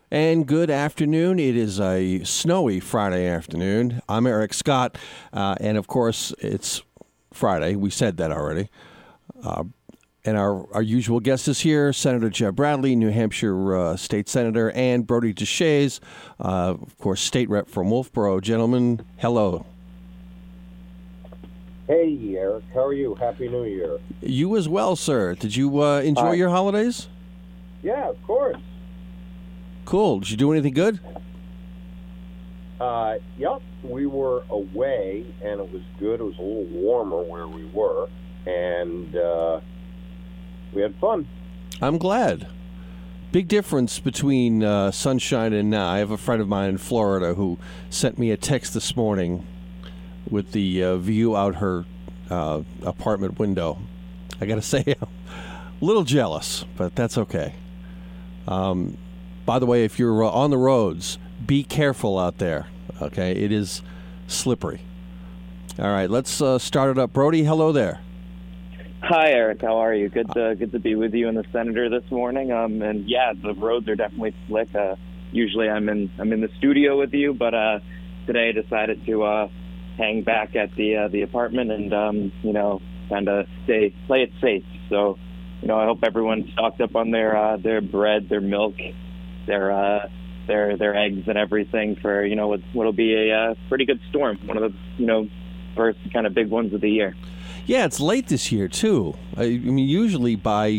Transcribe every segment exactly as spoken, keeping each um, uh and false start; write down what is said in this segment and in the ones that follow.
And good afternoon. It is a snowy Friday afternoon. I'm Eric Scott, uh, and of course, it's Friday. We said that already. Uh, and our, our usual guest is here, Senator Jeb Bradley, New Hampshire uh, State Senator, and Brodie Deshaies, uh, of course, State Rep from Wolfboro. Gentlemen, hello. Hey, Eric. How are you? Happy New Year. You as well, sir. Did you uh, enjoy Hi. your holidays? Yeah, of course. Cool. Did you do anything good? Uh, yep, we were away, and it was good. It was a little warmer where we were, and uh, we had fun. I'm glad. Big difference between uh, sunshine and now. I have a friend of mine in Florida who sent me a text this morning with the uh, view out her uh, apartment window. I got to say, I'm a little jealous, but that's okay. Um, by the way, if you're uh, on the roads, be careful out there, okay? It is slippery. All right, let's uh, start it up. Brodie, hello there. Hi, Eric. How are you? Good to, good to be with you and the Senator this morning. Um, and yeah, the roads are definitely slick. Uh, usually I'm in I'm in the studio with you, but uh, today I decided to uh, hang back at the uh, the apartment and um, you know, kind of stay play it safe. So, you know, I hope everyone's stocked up on their uh, their bread, their milk, their uh, their their eggs and everything for, you know, what, what'll be a uh, pretty good storm. One of the, you know, first kind of big ones of the year. Yeah, it's late this year, too. I, I mean, usually by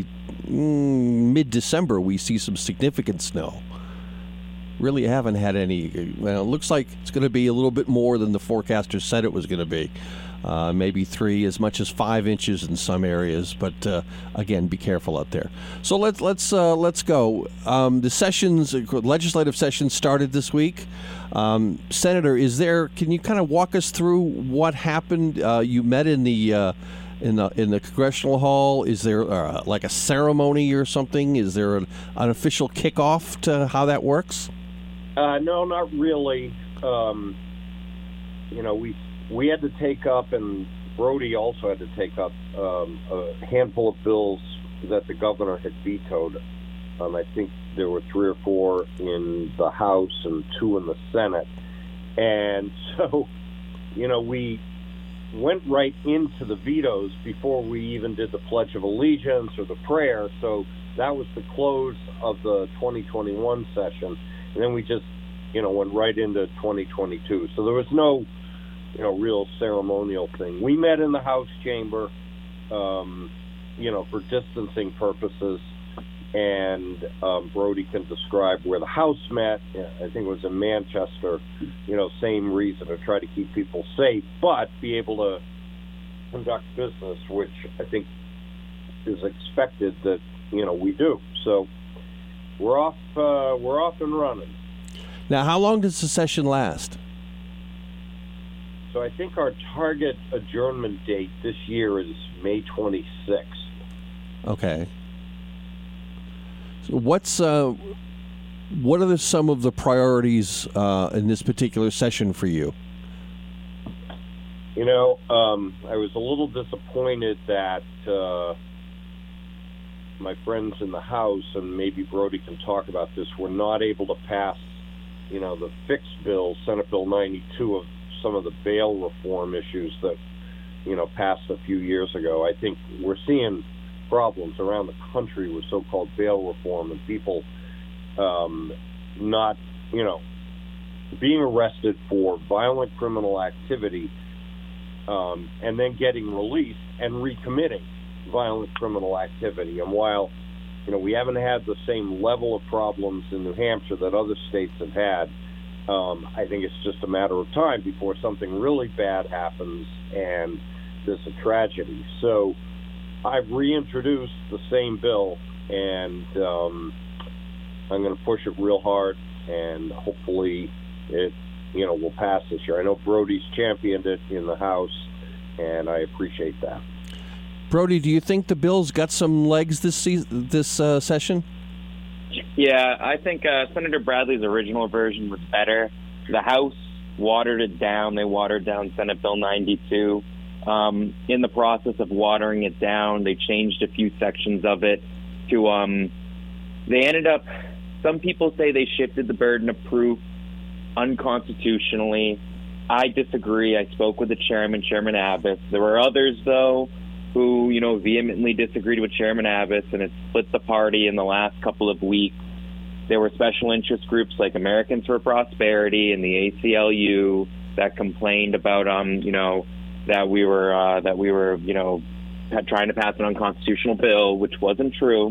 mm, mid-December we see some significant snow. Really haven't had any. Well, it looks like it's going to be a little bit more than the forecasters said it was going to be. Uh, maybe three, as much as five inches in some areas. But uh, again, be careful out there. So let's let's uh, let's go. Um, the sessions, legislative session, started this week. Um, Senator, is there? Can you kind of walk us through what happened? Uh, you met in the uh, in the in the congressional hall. Is there uh, like a ceremony or something? Is there an, an official kickoff to how that works? Uh, no, not really. Um, you know, we we had to take up, and Brodie also had to take up um, a handful of bills that the governor had vetoed. Um, I think there were three or four in the House and two in the Senate. And so, you know, we went right into the vetoes before we even did the Pledge of Allegiance or the prayer. So that was the close of the twenty twenty-one session. And then we just, you know, went right into twenty twenty-two. So there was no, you know, real ceremonial thing. We met in the House chamber, um, you know, for distancing purposes. And um, Brodie can describe where the House met. I think it was in Manchester. You know, same reason, to try to keep people safe, but be able to conduct business, which I think is expected that, you know, we do. So we're off. Uh, we're off and running. Now, how long does the session last? So I think our target adjournment date this year is May twenty-sixth. Okay. So what's uh, what are the, some of the priorities uh, in this particular session for you? You know, um, I was a little disappointed that uh, my friends in the House, and maybe Brodie can talk about this, were not able to pass, you know, the fixed bill, Senate Bill ninety-two, of some of the bail reform issues that, you know, passed a few years ago. I think we're seeing problems around the country with so-called bail reform and people um, not, you know, being arrested for violent criminal activity um, and then getting released and recommitting violent criminal activity. And while, you know, we haven't had the same level of problems in New Hampshire that other states have had, um, I think it's just a matter of time before something really bad happens and there's a tragedy. So I've reintroduced the same bill, and um, I'm going to push it real hard, and hopefully it, you know, will pass this year. I know Brodie's championed it in the House, and I appreciate that. Brodie, do you think the bill's got some legs this season, this uh, session? Yeah, I think uh, Senator Bradley's original version was better. The House watered it down. They watered down Senate Bill ninety-two. Um, in the process of watering it down, they changed a few sections of it to, um, they ended up some people say they shifted the burden of proof unconstitutionally. I disagree. I spoke with the chairman, Chairman Abbas. There were others, though, who, you know, vehemently disagreed with Chairman Abbas, and it split the party in the last couple of weeks. There were special interest groups like Americans for Prosperity and the A C L U that complained about, um, you know, that we were uh, that we were, you know, trying to pass an unconstitutional bill, which wasn't true.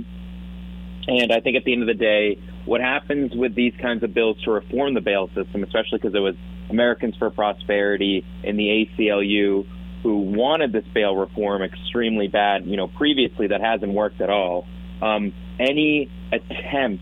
And I think at the end of the day, what happens with these kinds of bills to reform the bail system, especially because it was Americans for Prosperity and the A C L U who wanted this bail reform extremely bad, you know, previously, that hasn't worked at all. Um, any attempt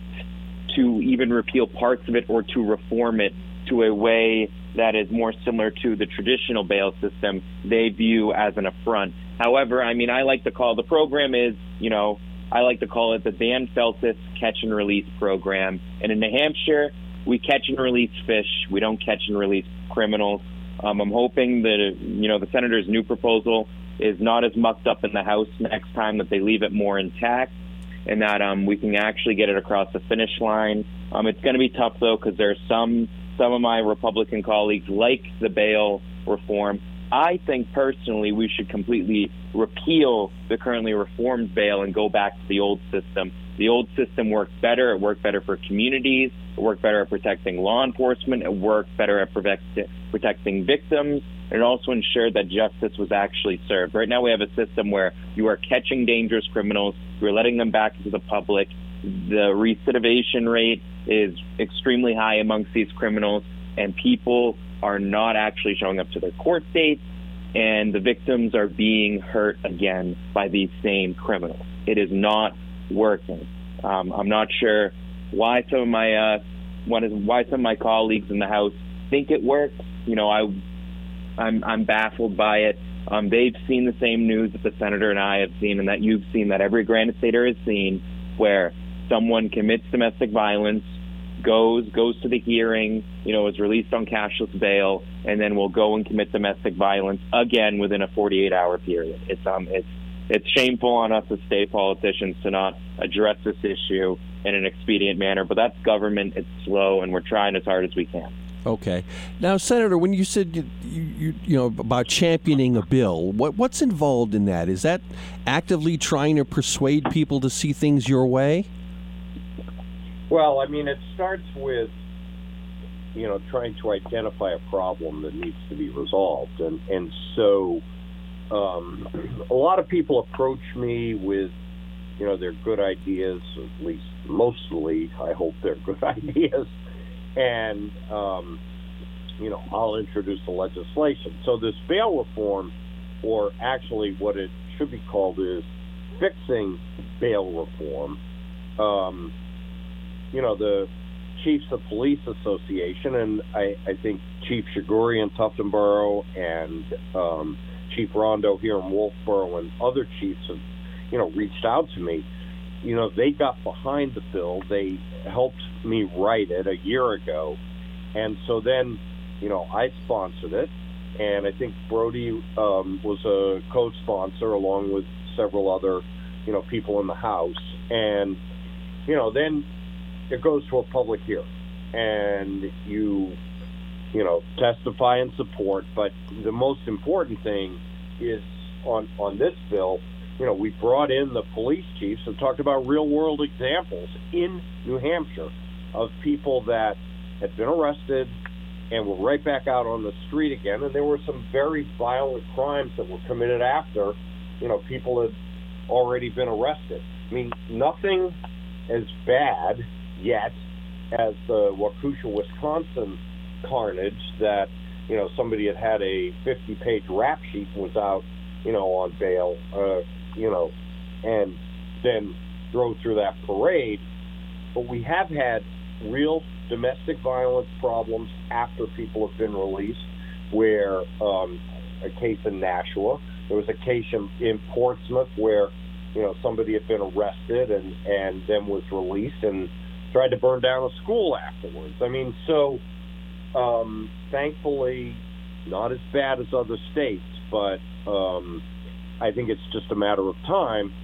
to even repeal parts of it or to reform it to a way that is more similar to the traditional bail system, they view as an affront. However, I mean, I like to call the program is, you know, I like to call it the Dan Feltis Catch and Release Program. And in New Hampshire, we catch and release fish. We don't catch and release criminals. Um, I'm hoping that, you know, the senator's new proposal is not as mucked up in the House next time, that they leave it more intact, and that um, we can actually get it across the finish line. Um, it's going to be tough, though, because there are some some of my Republican colleagues like the bail reform. I think personally we should completely repeal the currently reformed bail and go back to the old system. The old system worked better. It worked better for communities. It worked better at protecting law enforcement. It worked better at protect, protecting victims. And it also ensured that justice was actually served. Right now we have a system where you are catching dangerous criminals. You're letting them back into the public. The recidivation rate is extremely high amongst these criminals, and people are not actually showing up to their court dates, and the victims are being hurt again by these same criminals. It is not working. Um, I'm not sure why some of my uh, what is, why some of my colleagues in the House think it works. You know, I I'm I'm baffled by it. Um, they've seen the same news that the senator and I have seen, and that you've seen, that every Granite Stater has seen, where someone commits domestic violence, goes goes to the hearing, you know, is released on cashless bail, and then will go and commit domestic violence again within a forty-eight hour period. It's um it's it's shameful on us as state politicians to not address this issue in an expedient manner. But that's government. It's slow, and we're trying as hard as we can. Okay. Now, Senator, when you said you, you you know about championing a bill, what what's involved in that? Is that actively trying to persuade people to see things your way? Well, I mean, it starts with, you know, trying to identify a problem that needs to be resolved. And, and so um, a lot of people approach me with, you know, their good ideas, at least mostly, I hope they're good ideas. And, um, you know, I'll introduce the legislation. So this bail reform, or actually what it should be called is fixing bail reform, um, you know, the Chiefs of Police Association, and I, I think Chief Shiguri in Tuftonboro and um, Chief Rondo here in Wolfboro and other chiefs have, you know, reached out to me. You know, they got behind the bill. They helped me write it a year ago. And so then, you know, I sponsored it. And I think Brody um, was a co-sponsor along with several other, you know, people in the House. And, you know, then it goes to a public hearing, and you, you know, testify in support. But the most important thing is on on this bill, you know, we brought in the police chiefs and talked about real-world examples in New Hampshire of people that had been arrested and were right back out on the street again. And there were some very violent crimes that were committed after, you know, people had already been arrested. I mean, nothing as bad yet as the Waukesha, Wisconsin carnage that, you know, somebody had had a fifty page rap sheet and was out, you know, on bail, uh, you know, and then drove through that parade. But we have had real domestic violence problems after people have been released, where um, a case in Nashua, there was a case in, in Portsmouth where, you know, somebody had been arrested and, and then was released and tried to burn down a school afterwards. I mean, so um, thankfully not as bad as other states, but um, I think it's just a matter of time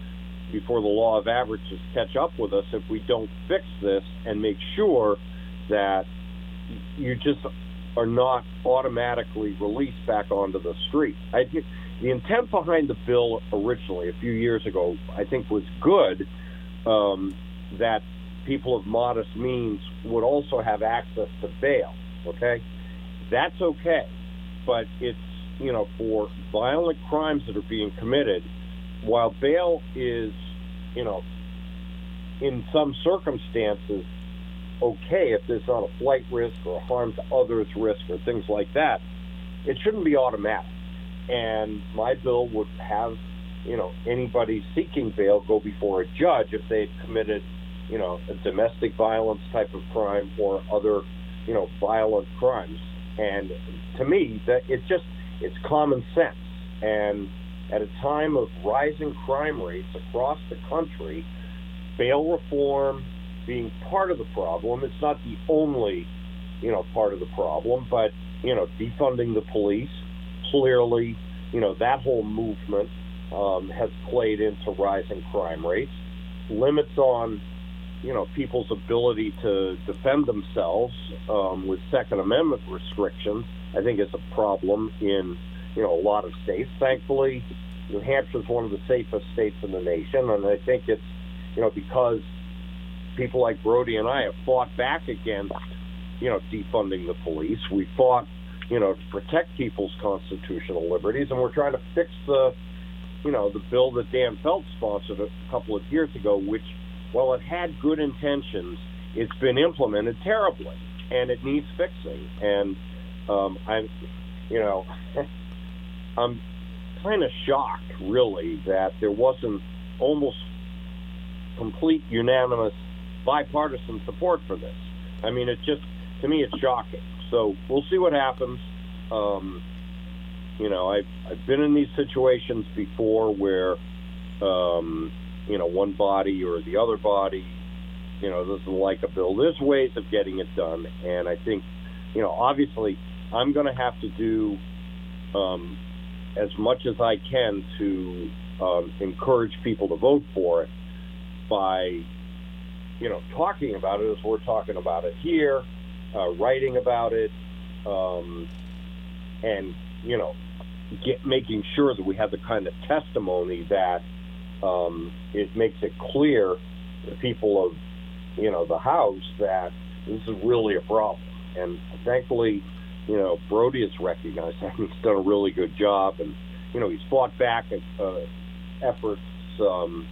before the law of averages catch up with us if we don't fix this and make sure that you just are not automatically released back onto the street. I think the intent behind the bill originally, a few years ago, I think was good, um, that people of modest means would also have access to bail, okay? That's okay, but it's, you know, for violent crimes that are being committed, while bail is, you know, in some circumstances okay if there's not a flight risk or a harm to others risk or things like that, it shouldn't be automatic. And my bill would have, you know, anybody seeking bail go before a judge if they've committed, you know, a domestic violence type of crime or other, you know, violent crimes. And to me, that it's just, it's common sense. And at a time of rising crime rates across the country, bail reform being part of the problem, it's not the only, you know, part of the problem, but, you know, defunding the police, clearly, you know, that whole movement um, has played into rising crime rates. Limits on, you know, people's ability to defend themselves um, with Second Amendment restrictions, I think is a problem in, you know, a lot of states. Thankfully, New Hampshire is one of the safest states in the nation, and I think it's, you know, because people like Brody and I have fought back against, you know, defunding the police. We fought, you know, to protect people's constitutional liberties, and we're trying to fix the, you know, the bill that Dan Felt sponsored a couple of years ago, which, while it had good intentions, it's been implemented terribly, and it needs fixing. And um, I'm, you know, I'm kind of shocked, really, that there wasn't almost complete unanimous bipartisan support for this. I mean, it just, to me, it's shocking. So we'll see what happens. Um, you know, I've, I've been in these situations before where, um, you know, one body or the other body, you know, doesn't like a bill. There's ways of getting it done. And I think, you know, obviously I'm going to have to do um, as much as I can to um, encourage people to vote for it by, you know, talking about it as we're talking about it here, uh, writing about it, um, and, you know, get, making sure that we have the kind of testimony that um, it makes it clear to people of, you know, the House that this is really a problem. And thankfully, you know, Brody has recognized that. He's done a really good job. And, you know, he's fought back at uh, efforts, um,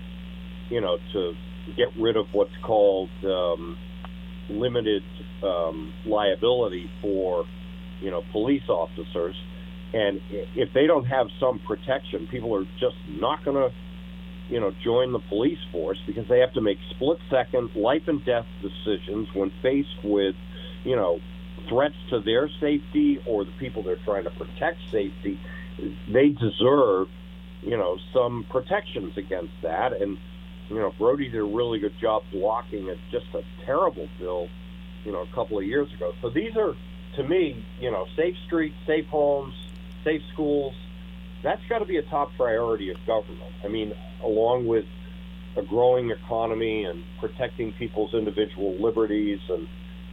you know, to get rid of what's called um, limited um, liability for, you know, police officers. And if they don't have some protection, people are just not going to, you know, join the police force because they have to make split-second life and death decisions when faced with, you know, threats to their safety or the people they're trying to protect safety. They deserve, you know, some protections against that. And, you know, Brody did a really good job blocking it, just a terrible bill, you know, a couple of years ago. So these are, to me, you know, safe streets, safe homes, safe schools. That's got to be a top priority of government. I mean, along with a growing economy and protecting people's individual liberties and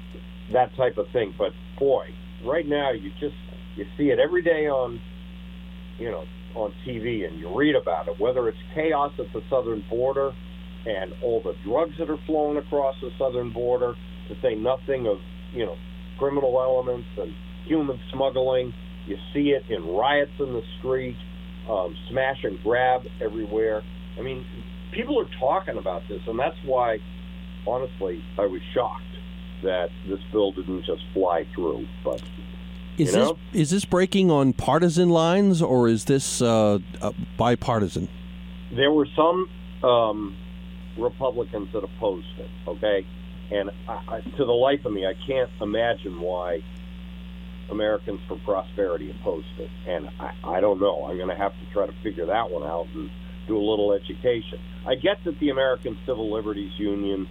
that type of thing. But boy, right now you just, you see it every day on, you know, on T V, and you read about it, whether it's chaos at the southern border and all the drugs that are flowing across the southern border, to say nothing of, you know, criminal elements and human smuggling. You see it in riots in the street, um, smash and grab everywhere. I mean, people are talking about this, and that's why, honestly, I was shocked that this bill didn't just fly through. But Is you this know? is this breaking on partisan lines, or is this uh, uh, bipartisan? There were some um, Republicans that opposed it, okay? And I, I, to the life of me, I can't imagine why Americans for Prosperity opposed it. And I, I don't know. I'm going to have to try to figure that one out and do a little education. I get that the American Civil Liberties Union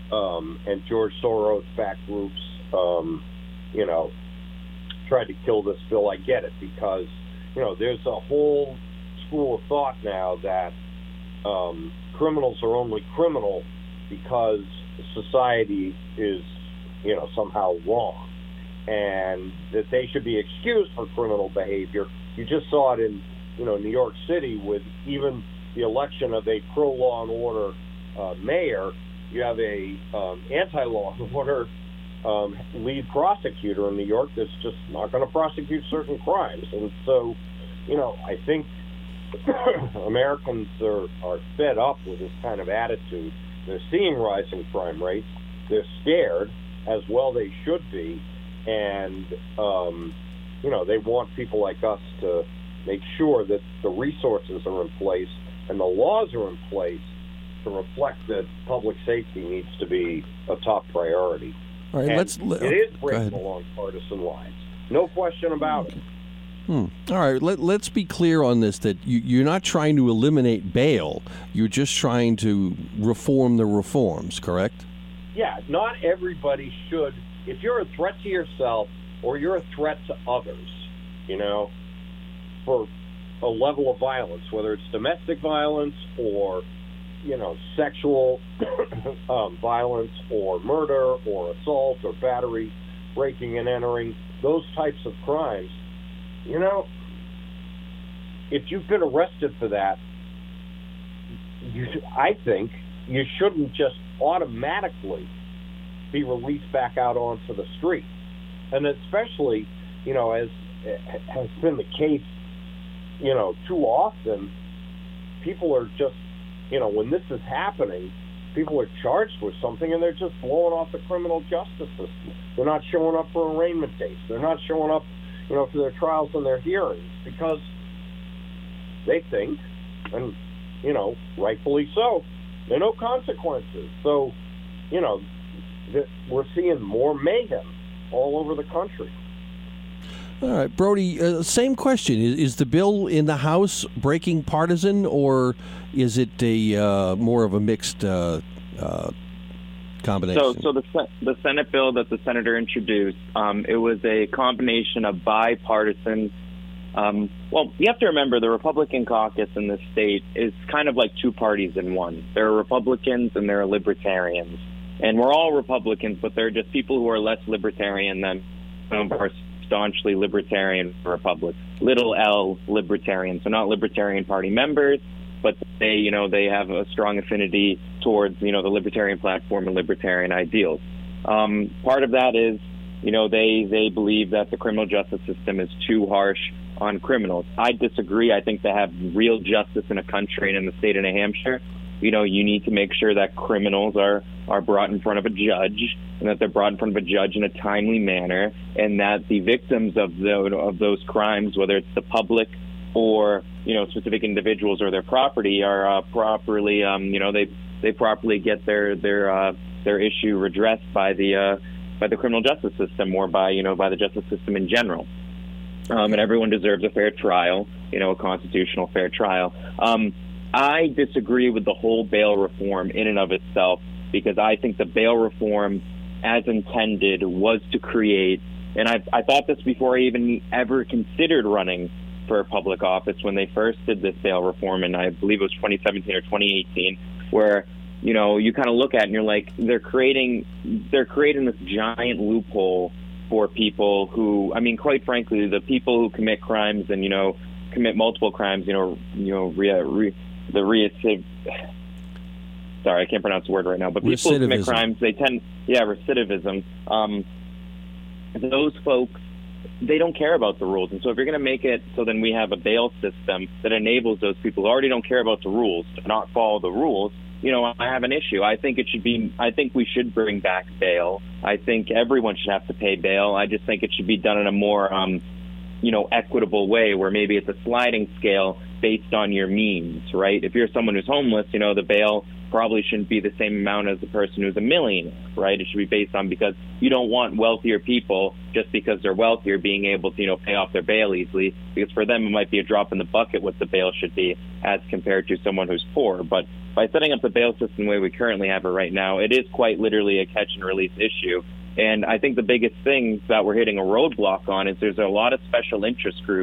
um, and George Soros-backed groups, um, you know, tried to kill this bill. I get it because, you know, there's a whole school of thought now that um, criminals are only criminal because society is, you know, somehow wrong, and that they should be excused for criminal behavior. You just saw it in, you know, New York City with even the election of a pro-law and order uh, mayor. You have a um, anti-law and order um, lead prosecutor in New York that's just not going to prosecute certain crimes. And so, you know, I think Americans are, are fed up with this kind of attitude. They're seeing rising crime rates. They're scared, as well they should be. And, um, you know, they want people like us to make sure that the resources are in place and the laws are in place to reflect that public safety needs to be a top priority. All right, and let's. It is breaking along partisan lines. No question about it. Hmm. All right, let, let's be clear on this, that you, you're not trying to eliminate bail. You're just trying to reform the reforms, correct? Yeah, not everybody should. If you're a threat to yourself or you're a threat to others, you know, for a level of violence, whether it's domestic violence or, you know, sexual um, violence or murder or assault or battery, breaking and entering, those types of crimes, you know, if you've been arrested for that, you, I think you shouldn't just automatically be released back out onto the street. And especially, you know, as has been the case, you know, too often, people are just, you know, when this is happening, people are charged with something and they're just blowing off the criminal justice system. They're not showing up for arraignment dates. They're not showing up, you know, for their trials and their hearings because they think, and, you know, rightfully so, there are no consequences. So, you know, th- we're seeing more mayhem all over the country. All right, Brody, uh, same question. Is, is the bill in the House breaking partisan, or is it a uh, more of a mixed uh, uh, combination? So, so the the Senate bill that the senator introduced, um, it was a combination of bipartisan. Um, well, you have to remember the Republican caucus in this state is kind of like two parties in one. There are Republicans and there are Libertarians, and we're all Republicans, but they're just people who are less libertarian than some of our staunchly libertarian republics, little L libertarian. So not Libertarian Party members, but they, you know, they have a strong affinity towards, you know, the libertarian platform and libertarian ideals. Um, part of that is, you know, they, they believe that the criminal justice system is too harsh on criminals. I disagree. I think to have real justice in a country and in the state of New Hampshire, you know, you need to make sure that criminals are, are brought in front of a judge, and that they're brought in front of a judge in a timely manner, and that the victims of the, of those crimes, whether it's the public or, you know, specific individuals or their property, are uh, properly, um, you know, they they properly get their their uh, their issue redressed by the uh, by the criminal justice system, or by, you know, by the justice system in general. Um, and everyone deserves a fair trial, you know, a constitutional fair trial. Um, I disagree with the whole bail reform in and of itself, because I think the bail reform, as intended, was to create, and I, I thought this before I even ever considered running for public office when they first did this bail reform, and I believe it was twenty seventeen or twenty eighteen, where, you know, you kind of look at it and you're like, they're creating, they're creating this giant loophole for people who, I mean, quite frankly, the people who commit crimes and, you know, commit multiple crimes, you know, you know, re, re, the re, sorry, I can't pronounce the word right now, but people who commit crimes, they tend, yeah, recidivism. Um, those folks, they don't care about the rules. And so if you're going to make it so then we have a bail system that enables those people who already don't care about the rules to not follow the rules, you know, I have an issue. I think it should be, I think we should bring back bail. I think everyone should have to pay bail. I just think it should be done in a more, um, you know, equitable way, where maybe it's a sliding scale based on your means, right? If you're someone who's homeless, you know, the bail probably shouldn't be the same amount as the person who's a millionaire, right? It should be based on, because you don't want wealthier people, just because they're wealthier, being able to, you know, pay off their bail easily, because for them it might be a drop in the bucket what the bail should be as compared to someone who's poor. But by setting up the bail system the way we currently have it right now, it is quite literally a catch and release issue. And I think the biggest thing that we're hitting a roadblock on is there's a lot of special interest groups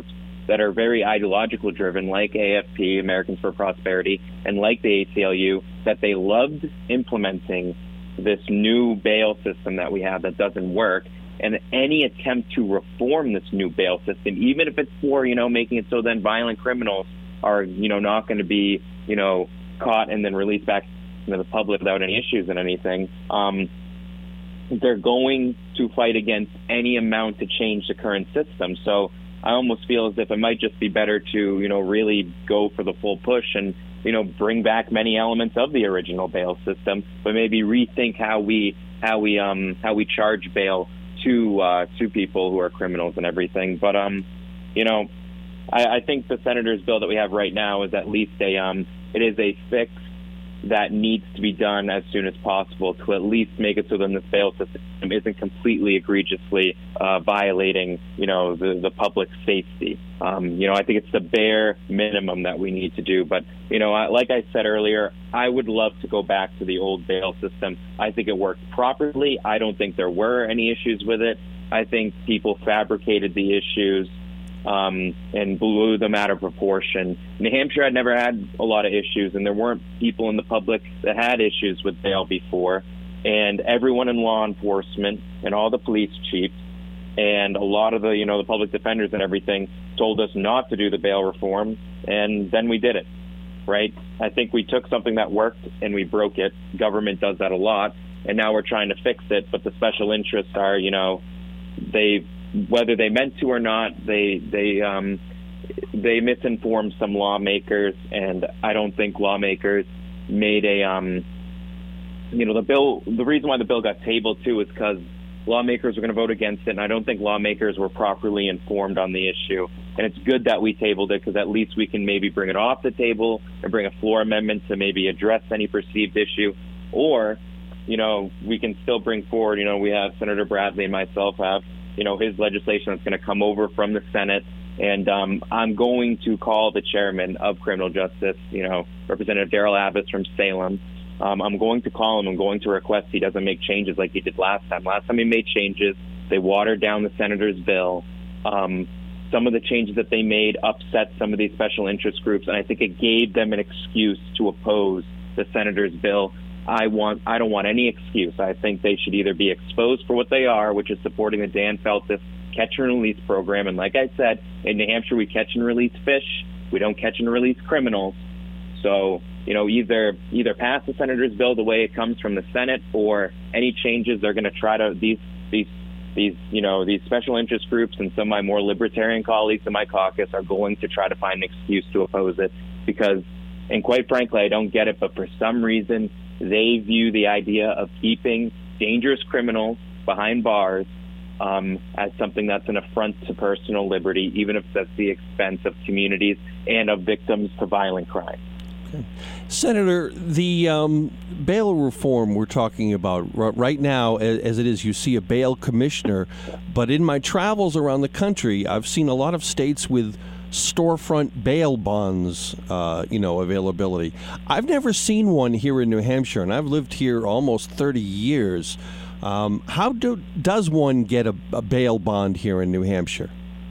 that are very ideological driven, like A F P, Americans for Prosperity, and like the A C L U, that they loved implementing this new bail system that we have that doesn't work. And any attempt to reform this new bail system, even if it's for, you know, making it so then violent criminals are, you know, not going to be, you know, caught and then released back to the public without any issues and anything, um, they're going to fight against any amount to change the current system. So I almost feel as if it might just be better to, you know, really go for the full push and, you know, bring back many elements of the original bail system, but maybe rethink how we how we um how we charge bail to uh, to people who are criminals and everything. But um, you know, I, I think the senator's bill that we have right now is at least a um it is a fix that needs to be done as soon as possible to at least make it so that this bail system isn't completely egregiously uh, violating, you know, the, the public safety. Um, you know, I think it's the bare minimum that we need to do. But, you know, I, like I said earlier, I would love to go back to the old bail system. I think it worked properly. I don't think there were any issues with it. I think people fabricated the issues Um, and blew them out of proportion. New Hampshire had never had a lot of issues, and there weren't people in the public that had issues with bail before. And everyone in law enforcement and all the police chiefs and a lot of the, you know, the public defenders and everything told us not to do the bail reform, and then we did it, right? I think we took something that worked and we broke it. Government does that a lot, and now we're trying to fix it, but the special interests are, you know, they whether they meant to or not, they they um, they misinformed some lawmakers, and I don't think lawmakers made a um, you know the bill. The reason why the bill got tabled too is because lawmakers were going to vote against it, and I don't think lawmakers were properly informed on the issue. And it's good that we tabled it because at least we can maybe bring it off the table and bring a floor amendment to maybe address any perceived issue, or you know we can still bring forward. You know we have Senator Bradley and myself have. you know, his legislation that's going to come over from the Senate. And um, I'm going to call the chairman of criminal justice, you know, Representative Daryl Abbas from Salem. Um, I'm going to call him. I'm going to request he doesn't make changes like he did last time. Last time he made changes, they watered down the senator's bill. Um, some of the changes that they made upset some of these special interest groups, and I think it gave them an excuse to oppose the senator's bill. I want. I don't want any excuse. I think they should either be exposed for what they are, which is supporting the Dan Feltis catch and release program. And like I said, in New Hampshire, we catch and release fish. We don't catch and release criminals. So, you know, either either pass the senator's bill the way it comes from the Senate, or any changes they're going to try to these these these you know these special interest groups and some of my more libertarian colleagues in my caucus are going to try to find an excuse to oppose it because, and quite frankly, I don't get it, but for some reason they view the idea of keeping dangerous criminals behind bars um, as something that's an affront to personal liberty, even if that's the expense of communities and of victims to violent crime. Okay. Senator, the um, bail reform we're talking about right now, as it is, you see a bail commissioner, but in my travels around the country, I've seen a lot of states with storefront bail bonds, uh, you know, availability. I've never seen one here in New Hampshire, and I've lived here almost thirty years. Um, how do, does one get a, a bail bond here in New Hampshire?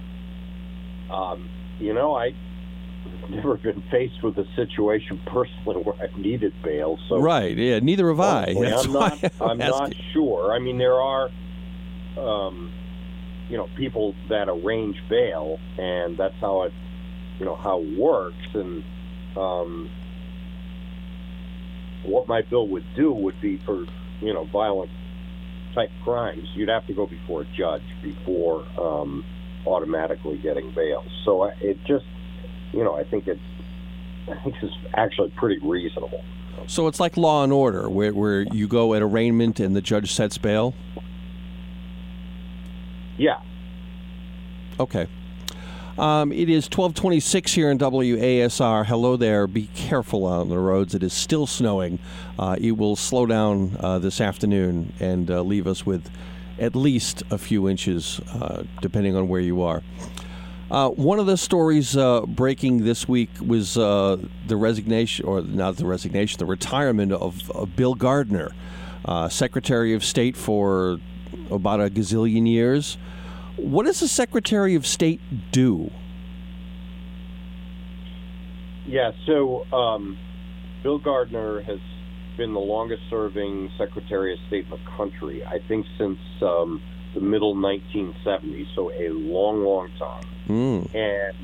Um, you know, I've never been faced with a situation personally where I've needed bail. So right, yeah, neither have I. That's I'm why not, I'm not sure. I mean, there are... Um, you know, people that arrange bail, and that's how it, you know, how it works. And um, what my bill would do would be for, you know, violent type crimes, you'd have to go before a judge before um, automatically getting bail. So it just, you know, I think it's, I think it's actually pretty reasonable. So it's like Law and Order, where where you go at arraignment and the judge sets bail? Yeah. Okay. Um, it is twelve twenty-six here in W A S R. Hello there. Be careful on the roads. It is still snowing. Uh, it will slow down uh, this afternoon and uh, leave us with at least a few inches, uh, depending on where you are. Uh, one of the stories uh, breaking this week was uh, the resignation, or not the resignation, the retirement of, of Bill Gardner, uh, Secretary of State for about a gazillion years. What does the Secretary of State do? Yeah, so um, Bill Gardner has been the longest-serving Secretary of State in the country, I think since um, the middle nineteen seventies, so a long, long time. Mm. And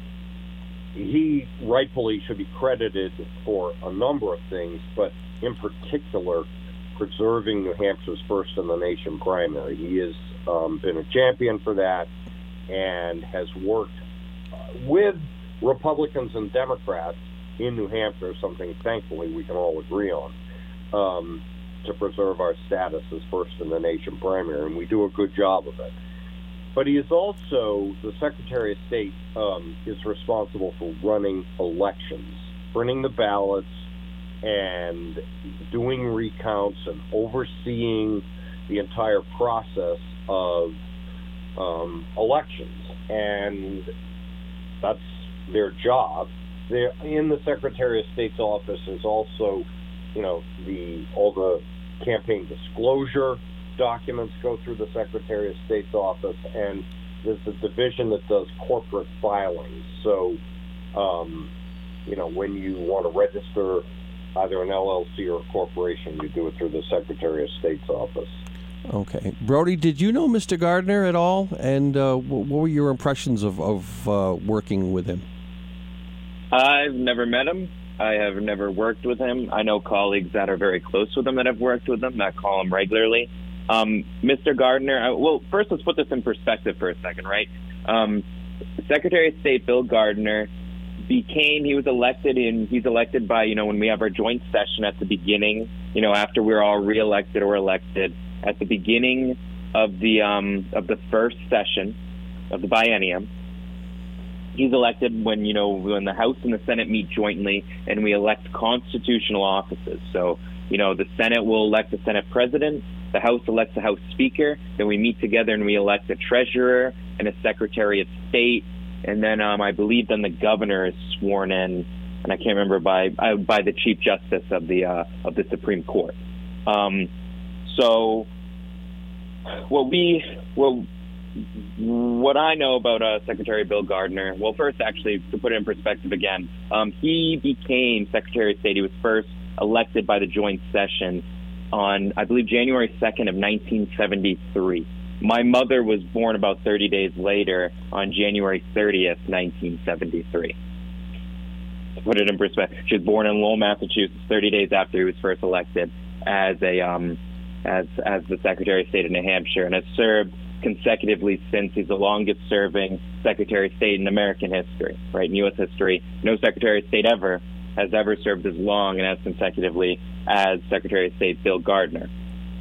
he rightfully should be credited for a number of things, but in particular, preserving New Hampshire's first-in-the-nation primary. He has um, been a champion for that and has worked uh, with Republicans and Democrats in New Hampshire, something thankfully we can all agree on, um, to preserve our status as first-in-the-nation primary, and we do a good job of it. But he is also, the Secretary of State um, is responsible for running elections, printing the ballots, and doing recounts and overseeing the entire process of um, elections. And that's their job. They're, in the Secretary of State's office is also, you know, the all the campaign disclosure documents go through the Secretary of State's office, and there's a division that does corporate filings. So, um, you know, when you want to register either an L L C or a corporation, you do it through the Secretary of State's office. Okay. Brody, did you know Mister Gardner at all? And uh, what were your impressions of, of uh, working with him? I've never met him. I have never worked with him. I know colleagues that are very close with him that have worked with him, that call him regularly. Um, Mister Gardner, uh, well, first let's put this in perspective for a second, right? Um, Secretary of State Bill Gardner became, he was elected in, he's elected by, you know, when we have our joint session at the beginning, you know, after we're all reelected or elected, at the beginning of the, um, of the first session of the biennium. He's elected when, you know, when the House and the Senate meet jointly and we elect constitutional offices. So, you know, the Senate will elect the Senate president, the House elects a House speaker, then we meet together and we elect a treasurer and a Secretary of State, and then um, I believe then the governor is sworn in, and I can't remember, by uh, by the Chief Justice of the uh, of the Supreme Court. Um, so, what we well. What I know about uh, Secretary Bill Gardner, well, first, actually, to put it in perspective again, um, he became Secretary of State. He was first elected by the joint session on, I believe, January second of nineteen seventy-three. My mother was born about thirty days later on January thirtieth, nineteen seventy-three. To put it in perspective, she was born in Lowell, Massachusetts, thirty days after he was first elected as a um, as as the Secretary of State of New Hampshire, and has served consecutively since. He's the longest serving Secretary of State in American history, right, in U S history. No Secretary of State ever has ever served as long and as consecutively as Secretary of State Bill Gardner.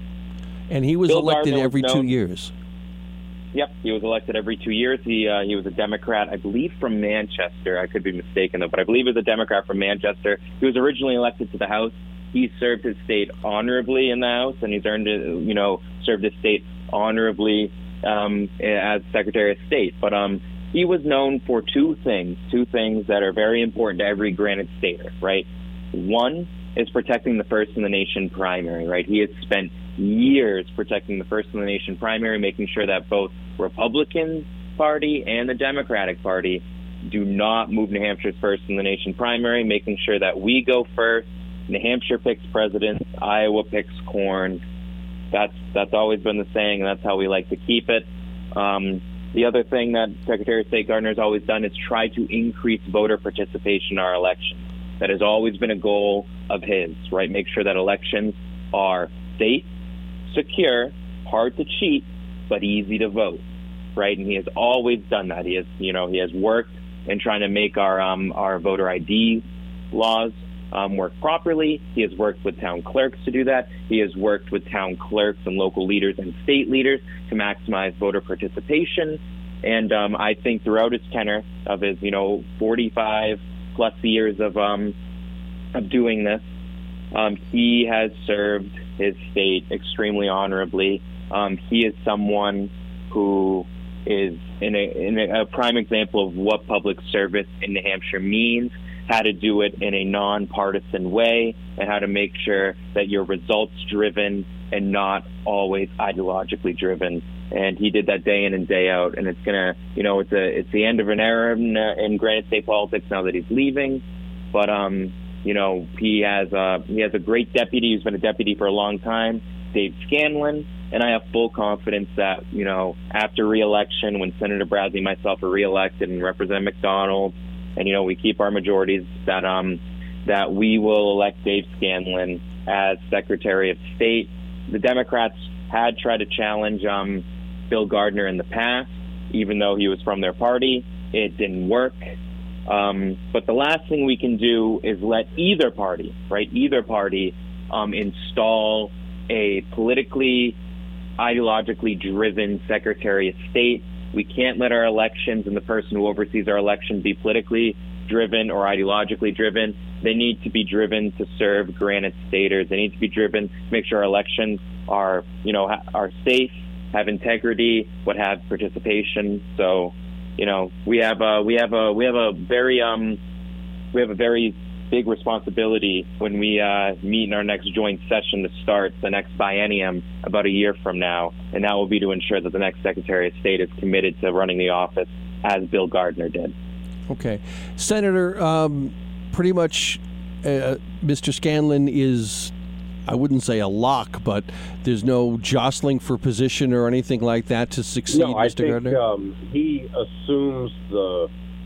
And he was Bill elected Gardner every was two known, years. Yep, he was elected every two years. He uh, he was a Democrat, I believe, from Manchester. I could be mistaken, though, but I believe he was a Democrat from Manchester. He was originally elected to the House. He served his state honorably in the House, and he's earned, you know, served his state honorably um, as Secretary of State. But um, he was known for two things, two things that are very important to every Granite Stater, right? One is protecting the first-in-the-nation primary, right? He has spent years protecting the first-in-the-nation primary, making sure that both Republican Party and the Democratic Party do not move New Hampshire's first-in-the-nation primary, making sure that we go first. New Hampshire picks president, Iowa picks corn. That's that's always been the saying, and that's how we like to keep it. Um, the other thing that Secretary of State Gardner has always done is try to increase voter participation in our elections. That has always been a goal of his, right? Make sure that elections are safe, secure, hard to cheat, but easy to vote, right? And he has always done that. He has, you know, he has worked in trying to make our um, our voter I D laws um, work properly. He has worked with town clerks to do that. He has worked with town clerks and local leaders and state leaders to maximize voter participation. And um, I think throughout his tenure of his, you know, forty-five plus years of um, of doing this, um, he has served his state extremely honorably. Um, he is someone who is in a, in a, a prime example of what public service in New Hampshire means, how to do it in a nonpartisan way, and how to make sure that you're results-driven and not always ideologically driven. And he did that day in and day out. And it's gonna, you know, it's a it's the end of an era in, uh, in Granite State politics now that he's leaving. but um, you know, he has a he has a great deputy who's been a deputy for a long time, Dave Scanlon, and I have full confidence that, you know, after re-election, when Senator Bradley and myself are re-elected and Representative McDonald, and you know, we keep our majorities, that um, that we will elect Dave Scanlon as Secretary of State. The Democrats had tried to challenge um, Bill Gardner in the past, even though he was from their party. It didn't work. Um, but the last thing we can do is let either party, right, either party um, install a politically, ideologically driven Secretary of State. We can't let our elections and the person who oversees our election be politically driven or ideologically driven. They need to be driven to serve Granite Staters. They need to be driven to make sure our elections are, you know, ha- are safe, have integrity, but have participation. So, you know, we have a we have a we have a very um we have a very big responsibility when we uh, meet in our next joint session to start the next biennium about a year from now, and that will be to ensure that the next Secretary of State is committed to running the office as Bill Gardner did. Okay, Senator. Um, pretty much, uh, Mister Scanlon is, I wouldn't say a lock, but there's no jostling for position or anything like that to succeed, no, I Mister think, Gardner? Um, he assumes the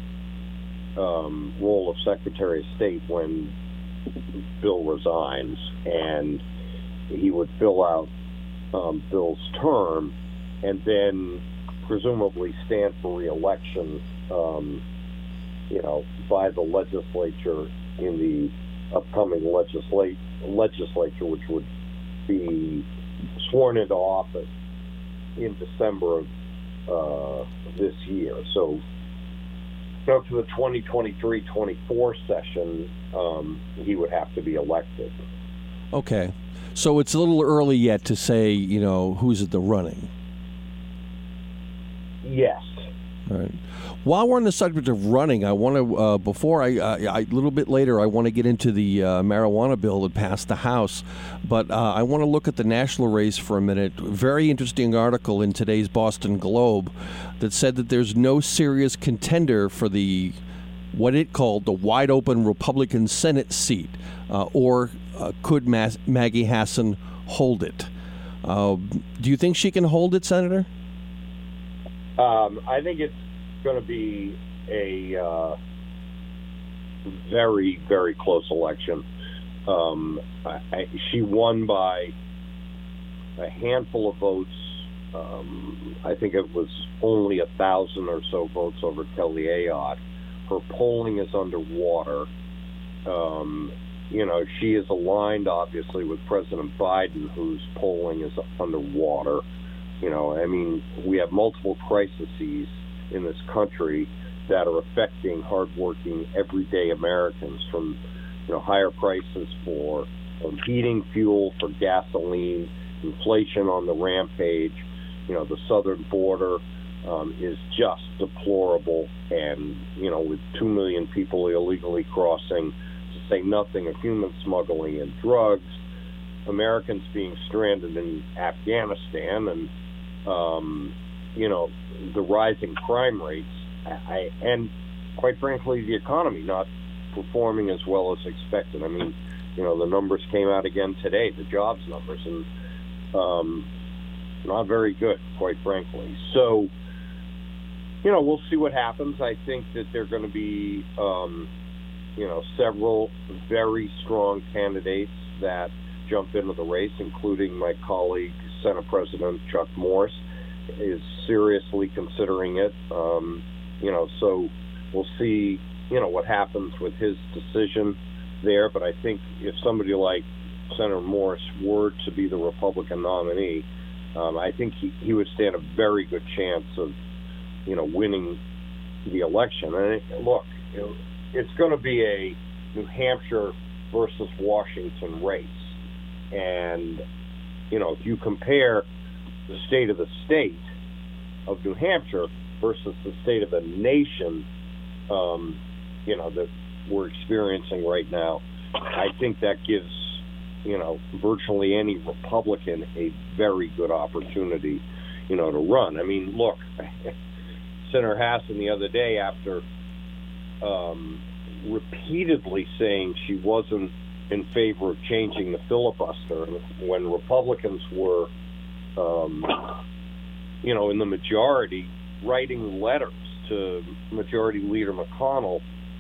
um, role of Secretary of State when Bill resigns, and he would fill out um, Bill's term and then presumably stand for re-election, um, you know, by the legislature in the upcoming legislate, legislature, which would be sworn into office in December of uh, this year. So, you know, to the twenty twenty-three twenty-four session, um, he would have to be elected. Okay. So it's a little early yet to say, you know, who's at the running. Yes. All right. While we're on the subject of running, I want to, uh, before I, uh, I, a little bit later, I want to get into the uh, marijuana bill that passed the House, but uh, I want to look at the national race for a minute. Very interesting article in today's Boston Globe that said that there's no serious contender for the, what it called the wide open Republican Senate seat, uh, or uh, could Mas- Maggie Hassan hold it? Uh, do you think she can hold it, Senator? Um, I think it's going to be a uh, very, very close election. Um, I, I, she won by a handful of votes. Um, I think it was only a thousand or so votes over Kelly Ayotte. Her polling is underwater. Um, you know, she is aligned, obviously, with President Biden, whose polling is underwater. You know, I mean, we have multiple crises in this country that are affecting hardworking, everyday Americans, from, you know, higher prices for um, heating fuel, for gasoline, inflation on the rampage. You know, the southern border um, is just deplorable, and, you know, with two million people illegally crossing, to say nothing of human smuggling and drugs, Americans being stranded in Afghanistan, and Um, you know, the rising crime rates, I, and quite frankly, the economy not performing as well as expected. I mean, you know, the numbers came out again today, the jobs numbers, and um, not very good, quite frankly. So, you know, we'll see what happens. I think that there are going to be, um, you know, several very strong candidates that jump into the race, including my colleague, Senate President Chuck Morse, is seriously considering it. Um, you know, so we'll see, you know, what happens with his decision there. But I think if somebody like Senator Morse were to be the Republican nominee, um, I think he, he would stand a very good chance of, you know, winning the election. And it, look, you know, it's going to be a New Hampshire versus Washington race. And you know, if you compare the state of the state of New Hampshire versus the state of the nation, um, you know, that we're experiencing right now, I think that gives, you know, virtually any Republican a very good opportunity, you know, to run. I mean, look, Senator Hassan the other day, after, um, repeatedly saying she wasn't in favor of changing the filibuster. And when Republicans were, um, you know, in the majority, writing letters to Majority Leader McConnell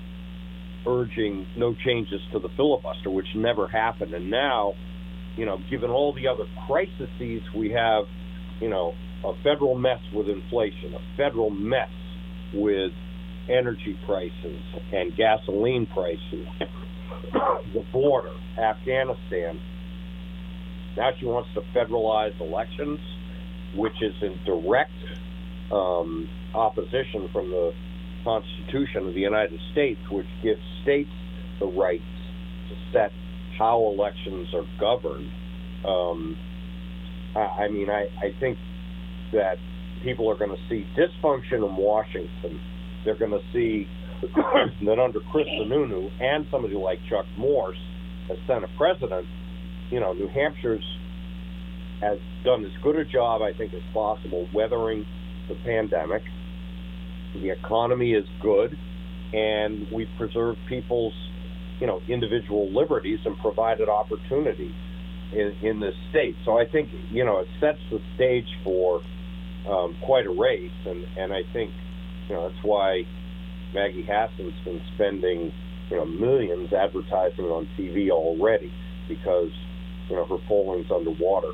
urging no changes to the filibuster, which never happened. And now, you know, given all the other crises we have, you know, a federal mess with inflation, a federal mess with energy prices and gasoline prices, the border, Afghanistan. Now she wants to federalize elections, which is in direct um, opposition from the Constitution of the United States, which gives states the rights to set how elections are governed. Um, I, I mean, I, I think that people are going to see dysfunction in Washington. They're going to see that under Chris Sununu and somebody like Chuck Morse as Senate President, you know, New Hampshire's has done as good a job, I think, as possible weathering the pandemic. The economy is good, and we've preserved people's, you know, individual liberties and provided opportunity in, in this state. So I think, you know, it sets the stage for um, quite a race, and, and I think, you know, that's why Maggie Hassan's been spending, you know, millions advertising on T V already, because, you know, her polling's underwater.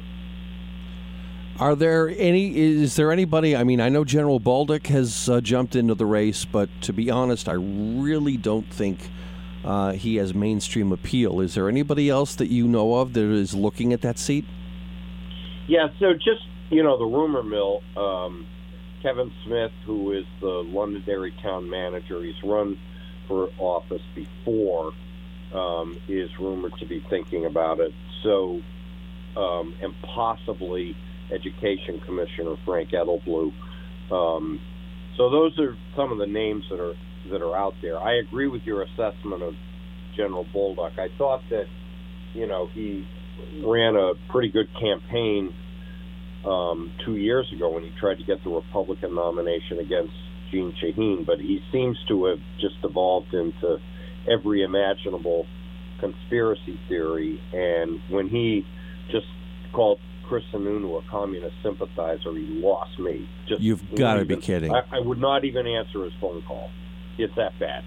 Are there any, is there anybody, I mean, I know General Bolduc has uh, jumped into the race, but to be honest, I really don't think uh, he has mainstream appeal. Is there anybody else that you know of that is looking at that seat? Yeah, so just, you know, the rumor mill, um, Kevin Smith, who is the Londonderry town manager, he's run for office before, um, is rumored to be thinking about it. So, um, and possibly Education Commissioner Frank Edelblut. Um, so those are some of the names that are that are out there. I agree with your assessment of General Bolduc. I thought that, you know, he ran a pretty good campaign um, two years ago when he tried to get the Republican nomination against Jeanne Shaheen, but he seems to have just evolved into every imaginable conspiracy theory. And when he just called Chris Sununu a communist sympathizer, he lost me. Just, You've got to be kidding. I, I would not even answer his phone call. It's that bad.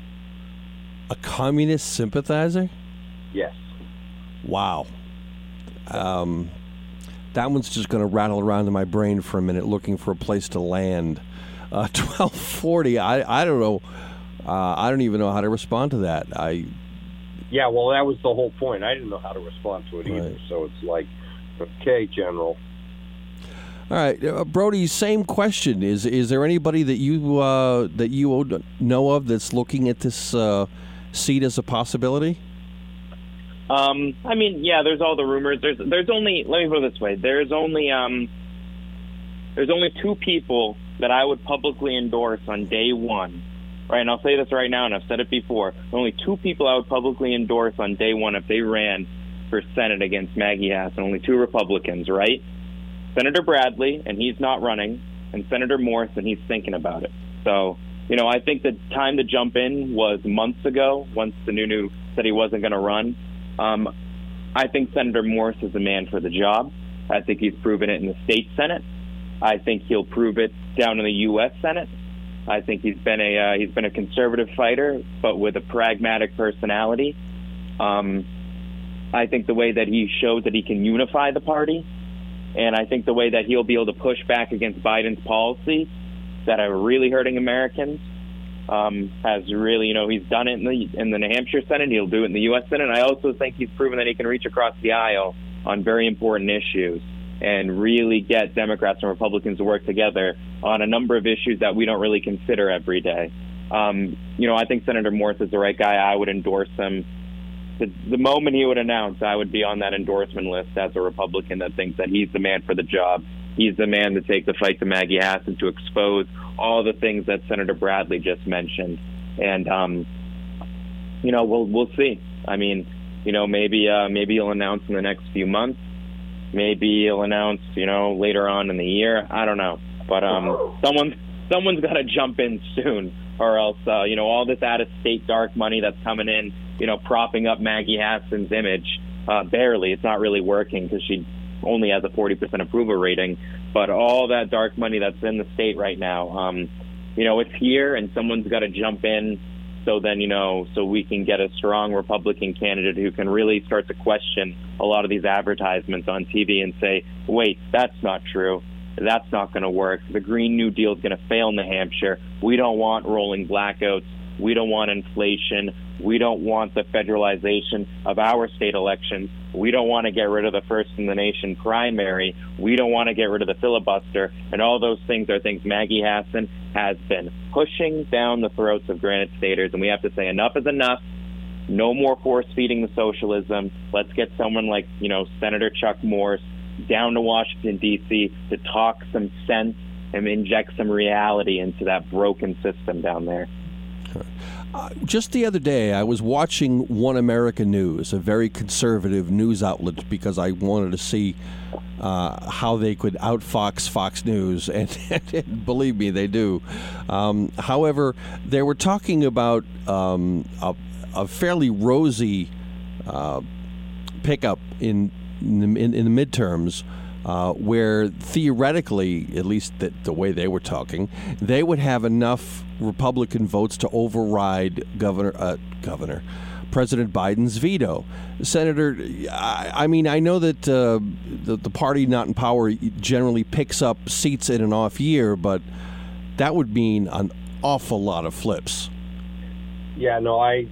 A communist sympathizer? Yes. Wow. Um, that one's just going to rattle around in my brain for a minute, looking for a place to land. Uh, twelve forty. I I don't know. Uh, I don't even know how to respond to that. I. Yeah, well, that was the whole point. I didn't know how to respond to it either. Right. So it's like, okay, General. All right, uh, Brody. Same question. Is is there anybody that you uh, that you know of that's looking at this uh, seat as a possibility? Um, I mean, yeah. There's all the rumors. There's there's only. Let me put it this way. There's only um. There's only two people that I would publicly endorse on day one. Right, and I'll say this right now, and I've said it before. Only two people I would publicly endorse on day one if they ran for Senate against Maggie Hassan. Only two Republicans, right? Senator Bradley, and he's not running, and Senator Morse, and he's thinking about it. So, you know, I think the time to jump in was months ago, once Sununu said he wasn't going to run. Um, I think Senator Morse is the man for the job. I think he's proven it in the state Senate. I think he'll prove it down in the U S Senate. I think he's been a uh, he's been a conservative fighter, but with a pragmatic personality. Um, I think the way that he shows that he can unify the party, and I think the way that he'll be able to push back against Biden's policies that are really hurting Americans, um, has really, you know, he's done it in the in the New Hampshire Senate. He'll do it in the U S Senate. And I also think he's proven that he can reach across the aisle on very important issues and really get Democrats and Republicans to work together on a number of issues that we don't really consider every day. Um, you know, I think Senator Morse is the right guy. I would endorse him. The, the moment he would announce, I would be on that endorsement list as a Republican that thinks that he's the man for the job. He's the man to take the fight to Maggie Hassan, to expose all the things that Senator Bradley just mentioned. And, um, you know, we'll we'll see. I mean, you know, maybe uh, maybe he'll announce in the next few months. Maybe he'll announce, you know, later on in the year. I don't know. But um, someone, someone's got to jump in soon or else, uh, you know, all this out-of-state dark money that's coming in, you know, propping up Maggie Hassan's image. Uh, barely. It's not really working because she only has a forty percent approval rating. But all that dark money that's in the state right now, um, you know, it's here, and someone's got to jump in so then, you know, so we can get a strong Republican candidate who can really start to question a lot of these advertisements on T V and say, wait, that's not true. That's not going to work. The Green New Deal is going to fail in New Hampshire. We don't want rolling blackouts. We don't want inflation. We don't want the federalization of our state elections. We don't want to get rid of the first in the nation primary. We don't want to get rid of the filibuster. And all those things are things Maggie Hassan has been pushing down the throats of Granite Staters. And we have to say enough is enough. No more force-feeding the socialism. Let's get someone like, you know, Senator Chuck Morse down to Washington, D C to talk some sense and inject some reality into that broken system down there. Uh, just the other day, I was watching One America News, a very conservative news outlet, because I wanted to see uh, how they could outfox Fox News, and, and believe me, they do. Um, however, they were talking about um, a, a fairly rosy uh, pickup in in the, in, in the midterms. Uh, where theoretically, at least the, the way they were talking, they would have enough Republican votes to override Governor, uh, Governor, President Biden's veto. Senator, I, I mean, I know that uh, the, the party not in power generally picks up seats in an off year, but that would mean an awful lot of flips. Yeah, no, I,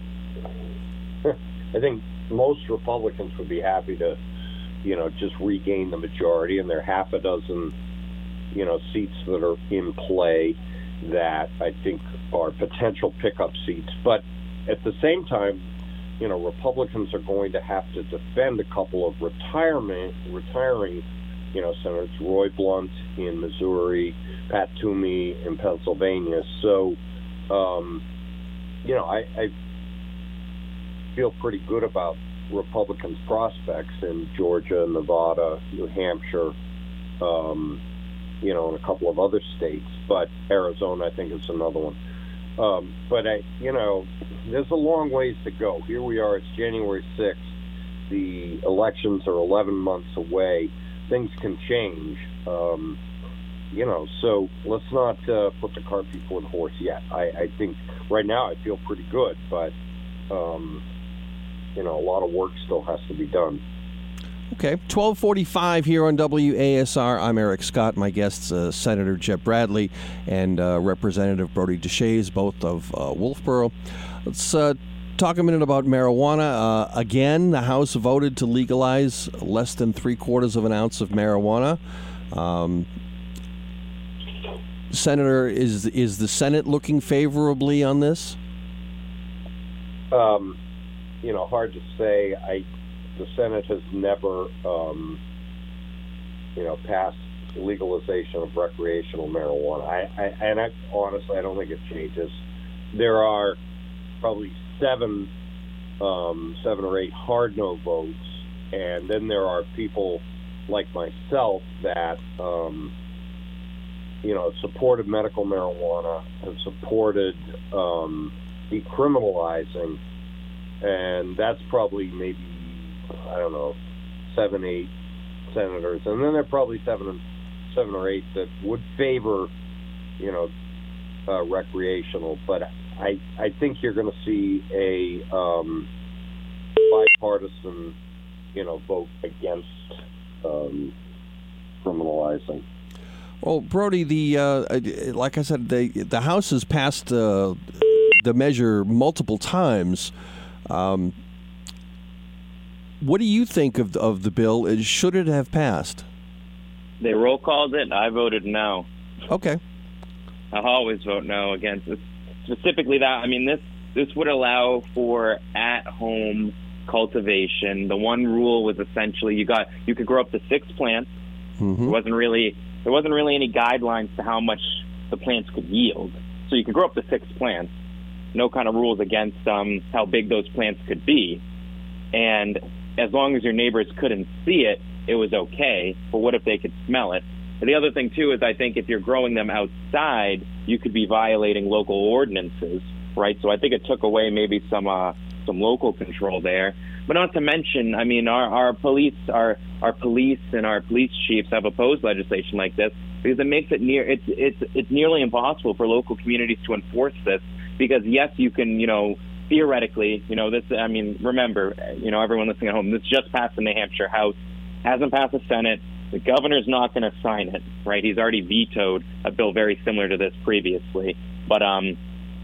I think most Republicans would be happy to, you know, just regain the majority, and there are half a dozen, you know, seats that are in play that I think are potential pickup seats. But at the same time, you know, Republicans are going to have to defend a couple of retirement, retiring, you know, senators, Roy Blunt in Missouri, Pat Toomey in Pennsylvania. So, um, you know, I, I feel pretty good about Republicans' prospects in Georgia, Nevada, New Hampshire, um, you know, and a couple of other states. But Arizona, I think, is another one. Um, but, I, you know, there's a long ways to go. Here we are. It's January sixth. The elections are eleven months away. Things can change. Um, you know, so let's not uh, put the cart before the horse yet. I, I think right now I feel pretty good, but um, you know, a lot of work still has to be done. Okay, twelve forty-five here on W A S R. I'm Eric Scott. My guests, uh, Senator Jeb Bradley and uh, Representative Brody Deshaies, both of uh, Wolfboro. Let's uh, talk a minute about marijuana. Uh, again, the House voted to legalize less than three quarters of an ounce of marijuana. Um, Senator, is is the Senate looking favorably on this? Um. You know, hard to say. I, the Senate has never, um, you know, passed legalization of recreational marijuana. I, I, and I, honestly, I don't think it changes. There are probably seven, um, seven or eight hard no votes, and then there are people like myself that, um, you know, have supported medical marijuana, have supported um, decriminalizing. And that's probably maybe, I don't know, seven, eight senators. And then there are probably seven, seven or eight that would favor, you know, uh, recreational. But I, I think you're going to see a um, bipartisan, you know, vote against um, criminalizing. Well, Brody, the uh, like I said, the the House has passed uh, the measure multiple times. Um, what do you think of of the bill? Should it have passed? They roll called it. I voted no. Okay. I always vote no against it. Specifically that. I mean, this this would allow for at-home cultivation. The one rule was essentially you got you could grow up to six plants. Mm-hmm. There wasn't really there wasn't really any guidelines to how much the plants could yield. So you could grow up to six plants. No kind of rules against um, how big those plants could be. And as long as your neighbors couldn't see it, it was okay. But what if they could smell it? And the other thing, too, is I think if you're growing them outside, you could be violating local ordinances, right? So I think it took away maybe some uh, some local control there. But not to mention, I mean, our, our police, our our police and our police chiefs have opposed legislation like this because it makes it near it's it's it's nearly impossible for local communities to enforce this. Because yes, you can, you know, theoretically, you know, this. I mean, remember, you know, everyone listening at home, this just passed the New Hampshire House, hasn't passed the Senate. The governor's not going to sign it, right? He's already vetoed a bill very similar to this previously. But um,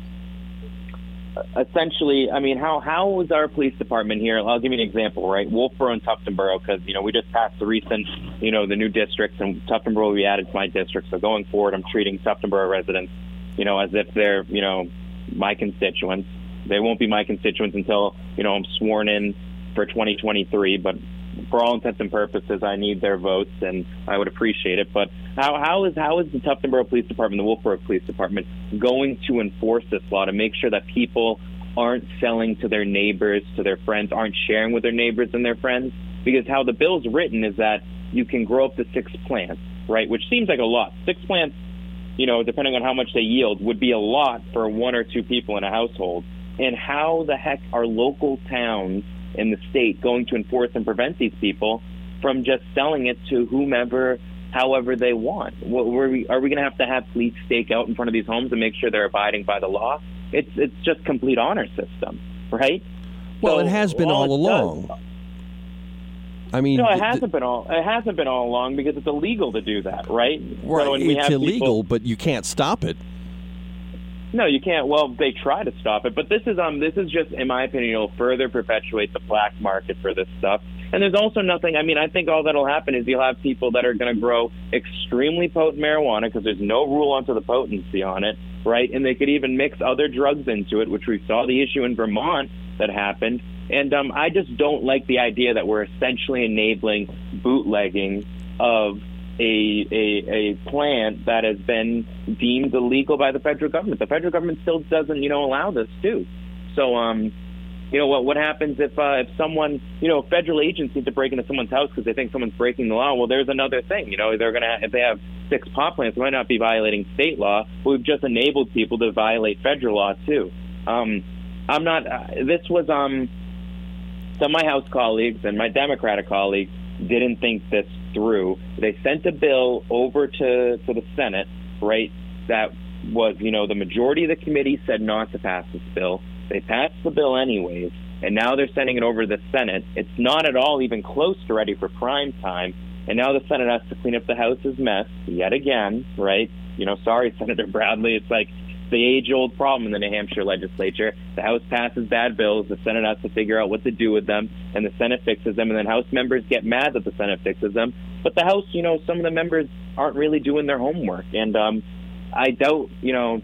essentially, I mean, how how is our police department here? I'll give you an example, right? Wolfboro and Tuftonboro, because, you know, we just passed the recent, you know, the new districts, and Tuftonboro will be added to my district. So going forward, I'm treating Tuftonboro residents, you know, as if they're, you know, my constituents. They won't be my constituents until, you know, I'm sworn in for twenty twenty-three, but for all intents and purposes, I need their votes, and I would appreciate it. But how how is how is the Tuftonboro Police Department, the Wolfboro Police Department, going to enforce this law to make sure that people aren't selling to their neighbors, to their friends, aren't sharing with their neighbors and their friends? Because how the bill's written is that you can grow up to six plants, right? Which seems like a lot. Six plants, you know, depending on how much they yield, would be a lot for one or two people in a household. And how the heck are local towns in the state going to enforce and prevent these people from just selling it to whomever, however they want? What, were we, are we going to have to have police stake out in front of these homes and make sure they're abiding by the law? It's it's just complete honor system, right? Well, so, it has been well, all along. Does, I mean, no, it th- hasn't been all. It hasn't been all along because it's illegal to do that, right? Right, so, it's illegal, people, but you can't stop it. No, you can't. Well, they try to stop it, but this is um this is just, in my opinion, it'll further perpetuate the black market for this stuff. And there's also nothing. I mean, I think all that'll happen is you'll have people that are going to grow extremely potent marijuana because there's no rule onto the potency on it, right? And they could even mix other drugs into it, which we saw the issue in Vermont that happened. And um, I just don't like the idea that we're essentially enabling bootlegging of A, a a plant that has been deemed illegal by the federal government. The federal government still doesn't, you know, allow this too. So, um, you know, what what happens if uh, if someone, you know, federal agents need to break into someone's house because they think someone's breaking the law? Well, there's another thing. You know, they're gonna if they have six pot plants, they might not be violating state law. We've just enabled people to violate federal law too. Um, I'm not. Uh, this was um, some of my House colleagues and my Democratic colleagues didn't think this through. They sent a bill over to, to the Senate, right, that was, you know, the majority of the committee said not to pass this bill. They passed the bill anyways, and now they're sending it over to the Senate. It's not at all even close to ready for prime time, and now the Senate has to clean up the House's mess yet again, right? You know, sorry, Senator Bradley, it's like the age-old problem in the New Hampshire legislature. The House passes bad bills, the Senate has to figure out what to do with them, and the Senate fixes them, and then House members get mad that the Senate fixes them. But the House, you know, some of the members aren't really doing their homework, and um, I doubt, you know,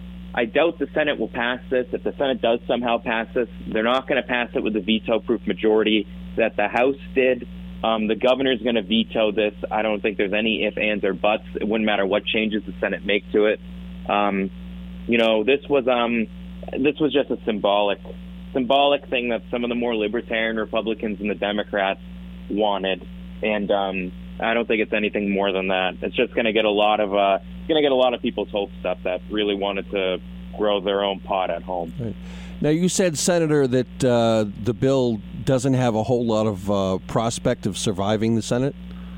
I doubt the Senate will pass this. If the Senate does somehow pass this, they're not going to pass it with the veto-proof majority that the House did. Um, the governor's going to veto this. I don't think there's any ifs, ands, or buts. It wouldn't matter what changes the Senate make to it. Um, You know, this was um, this was just a symbolic, symbolic thing that some of the more libertarian Republicans and the Democrats wanted, and um, I don't think it's anything more than that. It's just going to get a lot of uh, going to get a lot of people's hopes up that really wanted to grow their own pot at home. Right. Now, you said, Senator, that uh, the bill doesn't have a whole lot of uh, prospect of surviving the Senate.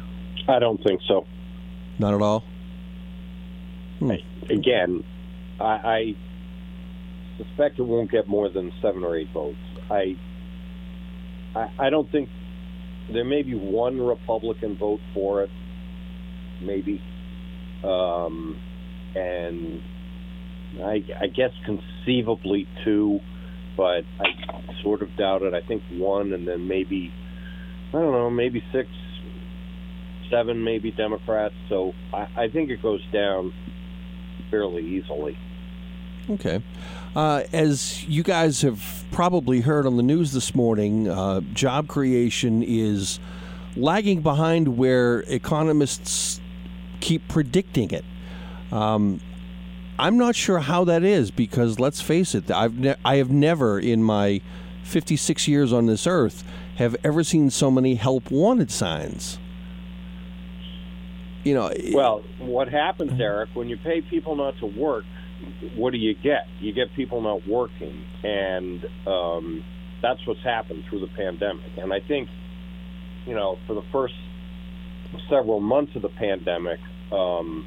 I don't think so. Not at all. Hmm. Again. I, I suspect it won't get more than seven or eight votes. I, I I don't think there may be one Republican vote for it, maybe, um, and I, I guess conceivably two, but I sort of doubt it. I think one, and then maybe I don't know, maybe six, seven, maybe Democrats. So I, I think it goes down fairly easily. Okay. Uh, as you guys have probably heard on the news this morning, uh, job creation is lagging behind where economists keep predicting it. Um, I'm not sure how that is because, let's face it, I've ne- I have never in my fifty-six years on this earth have ever seen so many help wanted signs. you know. Well, what happens, Eric, when you pay people not to work, what do you get? You get people not working, and um, that's what's happened through the pandemic. And I think, you know, for the first several months of the pandemic, um,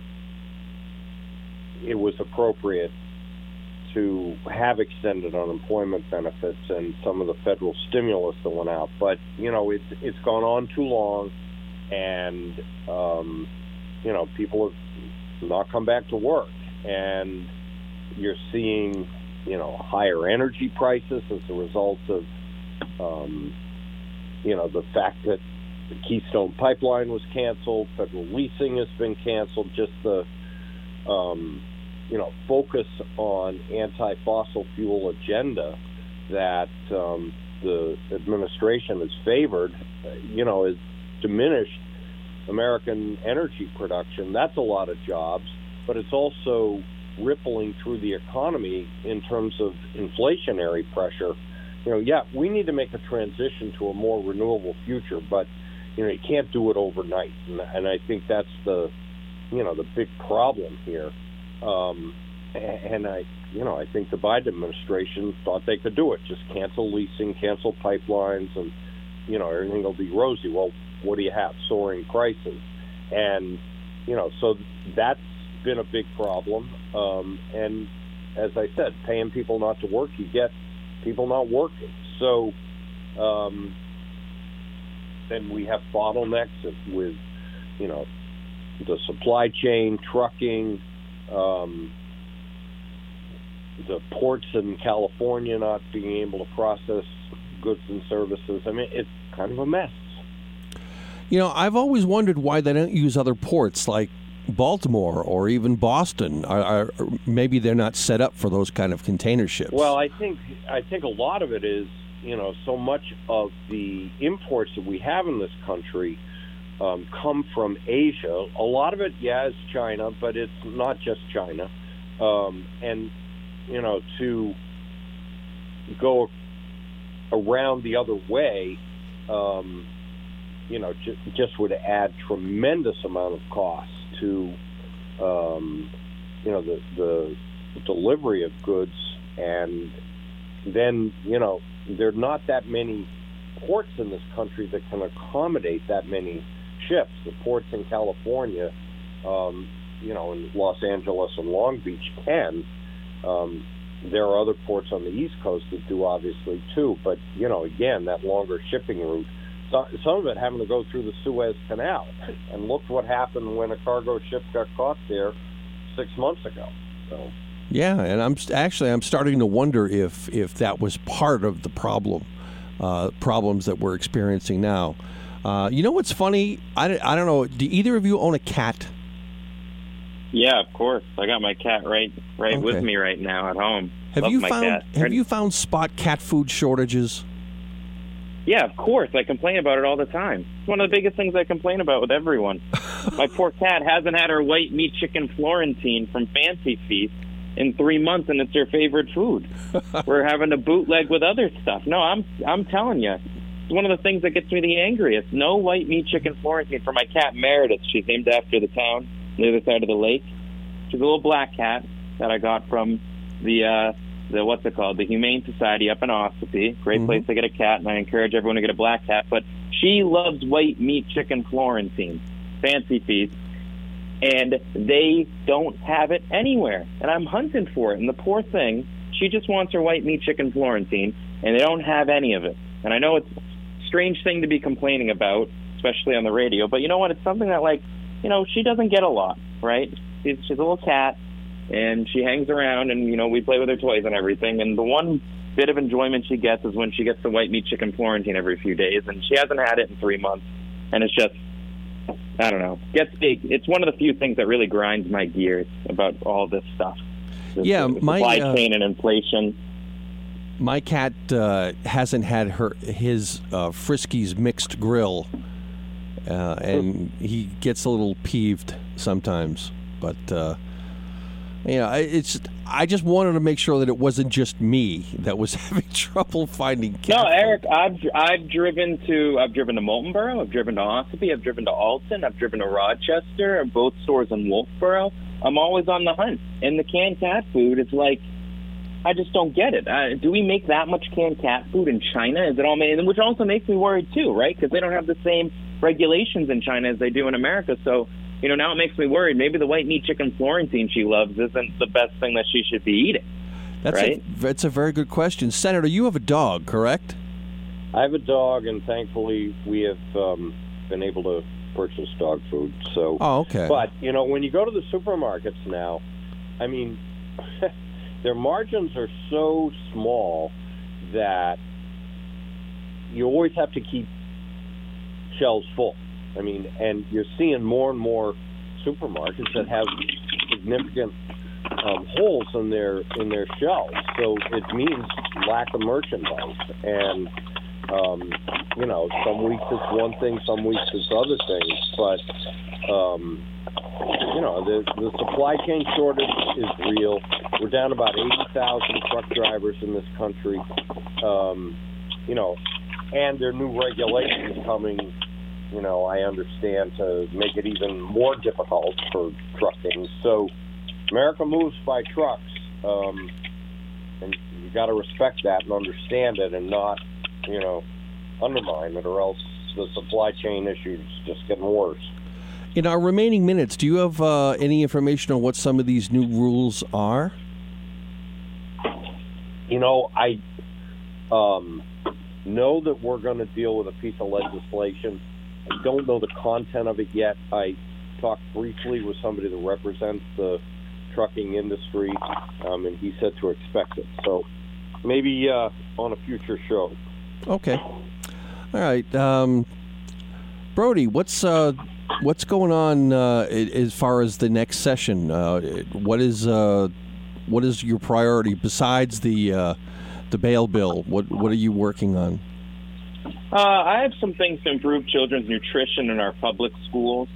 it was appropriate to have extended unemployment benefits and some of the federal stimulus that went out. But, you know, it's it's gone on too long, and, um, you know, people have not come back to work. And you're seeing, you know, higher energy prices as a result of, um, you know, the fact that the Keystone Pipeline was canceled, federal leasing has been canceled, just the, um, you know, focus on anti-fossil fuel agenda that um, the administration has favored, you know, has diminished American energy production. That's a lot of jobs, but it's also rippling through the economy in terms of inflationary pressure. You know, yeah, we need to make a transition to a more renewable future, but, you know, you can't do it overnight. And, and I think that's the, you know, the big problem here. Um, and I, you know, I think the Biden administration thought they could do it. Just cancel leasing, cancel pipelines, and, you know, everything will be rosy. Well, what do you have? Soaring prices. And, you know, so that's been a big problem. Um, and as I said, paying people not to work, you get people not working. So um, then we have bottlenecks with, you know, the supply chain, trucking, um, the ports in California not being able to process goods and services. I mean, it's kind of a mess. You know, I've always wondered why they don't use other ports like Baltimore or even Boston. Are, are, maybe they're not set up for those kind of container ships. Well, I think I think a lot of it is, you know, so much of the imports that we have in this country um, come from Asia. A lot of it, yeah, is China, but it's not just China. Um, and, you know, to go around the other way, um, you know, just, just would add tremendous amount of cost to, um, you know, the, the delivery of goods. And then, you know, there are not that many ports in this country that can accommodate that many ships. The ports in California, um, you know, in Los Angeles and Long Beach can. Um, there are other ports on the East Coast that do, obviously, too. But, you know, again, that longer shipping route, so, some of it having to go through the Suez Canal. And look what happened when a cargo ship got caught there six months ago. So. Yeah, and I'm actually I'm starting to wonder if if that was part of the problem, uh, problems that we're experiencing now. Uh, you know what's funny? I, I don't know. Do either of you own a cat? Yeah, of course. I got my cat right right okay. with me right now at home. Have Love you my found cat. Have you found spot cat food shortages? Yeah, of course. I complain about it all the time. It's one of the biggest things I complain about with everyone. My poor cat hasn't had her white meat chicken Florentine from Fancy Feast in three months, and it's her favorite food. We're having to bootleg with other stuff. No, I'm I'm telling you, it's one of the things that gets me the angriest. No white meat chicken Florentine for my cat Meredith. She's named after the town on the other side of the lake. She's a little black cat that I got from the uh, the what's it called, the Humane Society up in Ossipee. Great mm-hmm. place to get a cat, and I encourage everyone to get a black cat. But she loves white meat chicken Florentine, Fancy Feast. And they don't have it anywhere. And I'm hunting for it. And the poor thing, she just wants her white meat chicken Florentine, and they don't have any of it. And I know it's a strange thing to be complaining about, especially on the radio, but you know what? It's something that, like, you know, she doesn't get a lot, right? She's, she's a little cat, and she hangs around, and, you know, we play with her toys and everything. And the one bit of enjoyment she gets is when she gets the white meat chicken Florentine every few days, and she hasn't had it in three months. And it's just, I don't know. Gets big. It's one of the few things that really grinds my gears about all this stuff. This, yeah, the my supply uh, chain and inflation. My cat uh, hasn't had her his uh, Friskies mixed grill, uh, and he gets a little peeved sometimes. But uh, You know, it's. I just wanted to make sure that it wasn't just me that was having trouble finding cat No, food. Eric, I've I've driven to I've driven to Moultonborough, I've driven to Ossipee, I've driven to Alton, I've driven to Rochester, both stores in Wolfboro. I'm always on the hunt, and the canned cat food is like, I just don't get it. Uh, do we make that much canned cat food in China? Is it all made? Which also makes me worried too, right? Because they don't have the same regulations in China as they do in America. So, you know, now it makes me worried. Maybe the white meat chicken Florentine she loves isn't the best thing that she should be eating. That's right? a, that's a very good question. Senator, you have a dog, correct? I have a dog, and thankfully we have um, been able to purchase dog food. So, oh, okay. But, you know, when you go to the supermarkets now, I mean, their margins are so small that you always have to keep shelves full. I mean, and you're seeing more and more supermarkets that have significant um, holes in their in their shelves. So it means lack of merchandise. And, um, you know, some weeks it's one thing, some weeks it's other things. But, um, you know, the, the supply chain shortage is real. We're down about eighty thousand truck drivers in this country. Um, you know, and there are new regulations coming, you know, I understand, to make it even more difficult for trucking. So America moves by trucks, um, and you got to respect that and understand it and not, you know, undermine it, or else the supply chain issues just getting worse. In our remaining minutes, do you have uh, any information on what some of these new rules are? You know, I um, know that we're going to deal with a piece of legislation. I don't know the content of it yet. I talked briefly with somebody that represents the trucking industry, um, and he said to expect it. So maybe uh, on a future show. Okay. All right. Um, Brody, what's uh, what's going on uh, as far as the next session? Uh, what is uh, what is your priority besides the uh, the bail bill? What what are you working on? Uh, I have some things to improve children's nutrition in our public schools.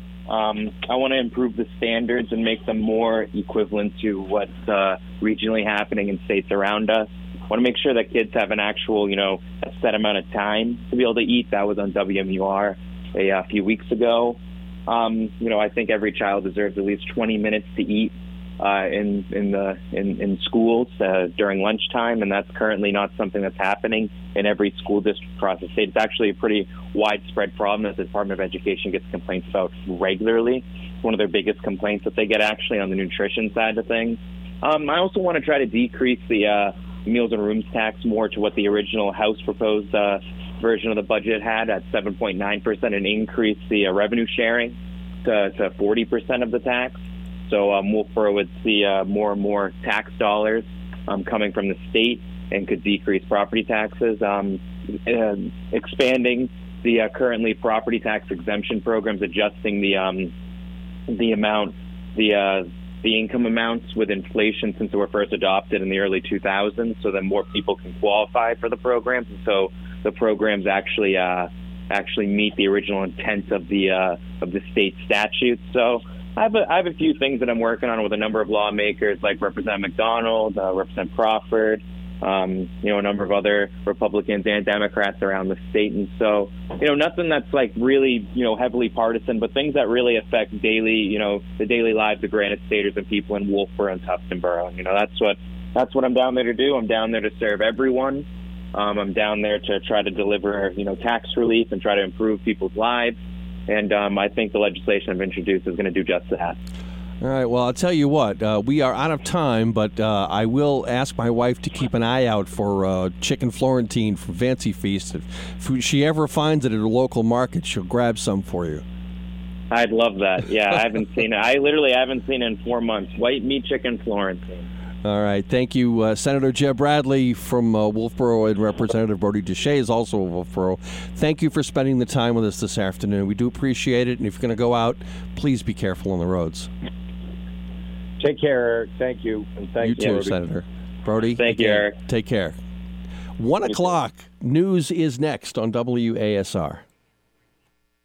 Um, I want to improve the standards and make them more equivalent to what's uh, regionally happening in states around us. I want to make sure that kids have an actual, you know, a set amount of time to be able to eat. That was on W M U R a, a few weeks ago. Um, you know, I think every child deserves at least twenty minutes to eat uh, in in the in, in schools uh, during lunchtime, and that's currently not something that's happening in every school district across the state. It's actually a pretty widespread problem that the Department of Education gets complaints about regularly. It's one of their biggest complaints that they get actually on the nutrition side of things. Um, I also want to try to decrease the uh, meals and rooms tax more to what the original House proposed uh, version of the budget had at seven point nine percent, and increase the uh, revenue sharing to, to forty percent of the tax. So um, Wolfboro would see uh, more and more tax dollars um, coming from the state, and could decrease property taxes, um, uh, expanding the uh, currently property tax exemption programs, adjusting the um, the amount, the uh, the income amounts with inflation since they were first adopted in the early two thousands, so that more people can qualify for the programs, and so the programs actually uh, actually meet the original intent of the uh, of the state statutes. So I have a, I have a few things that I'm working on with a number of lawmakers, like Representative McDonald, uh, Representative Crawford, um, you know, a number of other Republicans and Democrats around the state. And so, you know, nothing that's like really, you know, heavily partisan, but things that really affect daily, you know, the daily lives of Granite Staters and people in Wolfboro and Tuftonboro. You know, that's what that's what I'm down there to do. I'm down there to serve everyone. Um, I'm down there to try to deliver, you know, tax relief and try to improve people's lives. And um, I think the legislation I've introduced is going to do just that. All right. Well, I'll tell you what. Uh, we are out of time, but uh, I will ask my wife to keep an eye out for uh, chicken Florentine from Fancy Feast. If she ever finds it at a local market, she'll grab some for you. I'd love that. Yeah, I haven't seen it. I literally haven't seen it in four months. White meat chicken Florentine. All right. Thank you. Uh, Senator Jeb Bradley from uh, Wolfboro, and Representative Brody Duche is also of Wolfboro. Thank you for spending the time with us this afternoon. We do appreciate it. And if you're going to go out, please be careful on the roads. Take care, Eric. Thank you. And thank you too, Brody. Senator. Brody, thank you, Eric. Take care. One o'clock. News is next on W A S R.